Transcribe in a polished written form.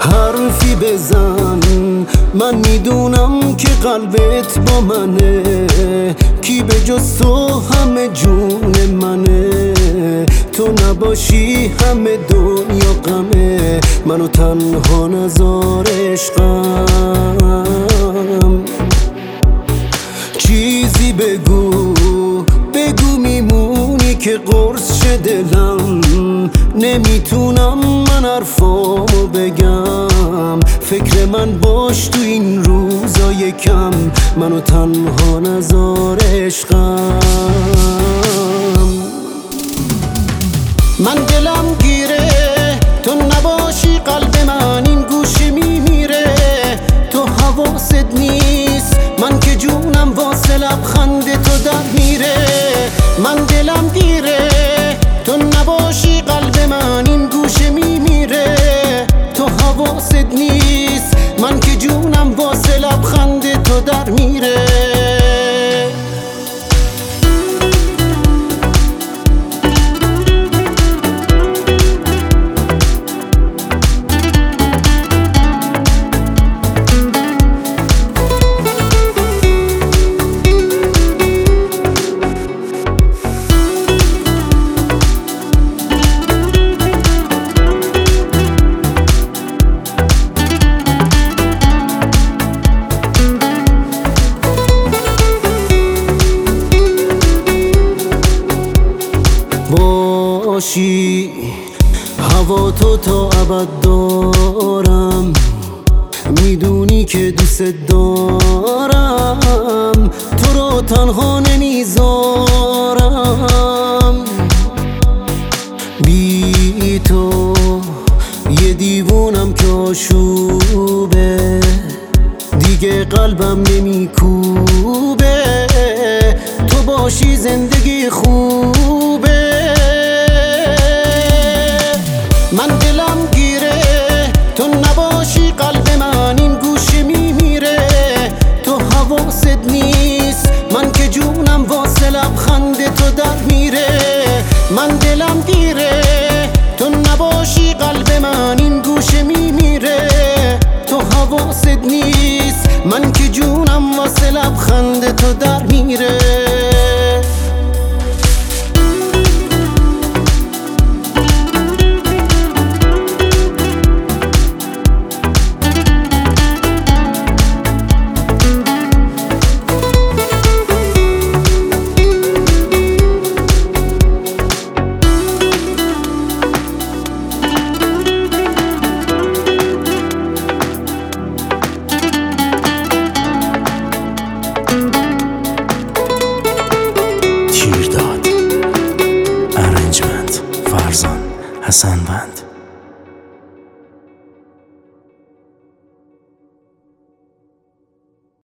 حرفی بزن، من میدونم که قلبت با منه، کی به جز تو همه جون منه، تو نباشی همه دنیا غمه، منو تنها نذار عشقم. چیزی بگو میمونی که قرص شه دلم، نمیتونم من حرفامو بگم، فکر من باش تو این روزا یکم، منو تنها نذار عشقم. من دلم گیره تو نباشی، قلب من این گوشه میمیره، تو حواست نیست من که جونم واسه لبخند تو در میره. من دلم گیره تو نباشی، قلب من این گوشه میمیره، تو حواست نیست من که جونم واسه لبخند تو در میره. باشی هوا تو تا ابد دارم، میدونی که دوست دارم، تو رو تنها نمیذارم. بی تو یه دیوونم که آشوبه، دیگه قلبم نمیکوبه، تو باشی زندگی خوبه. من دلم گیره تو نباشی، قلب من این گوشه میمیره، تو حواست نیست من که جونم واسه لبخند تو در میره. من دلم گیره تو نباشی، قلب من این گوشه میمیره، تو حواست نیست من که جونم واسه لبخند تو در میره. ارنجمنت فرزان حسن بند.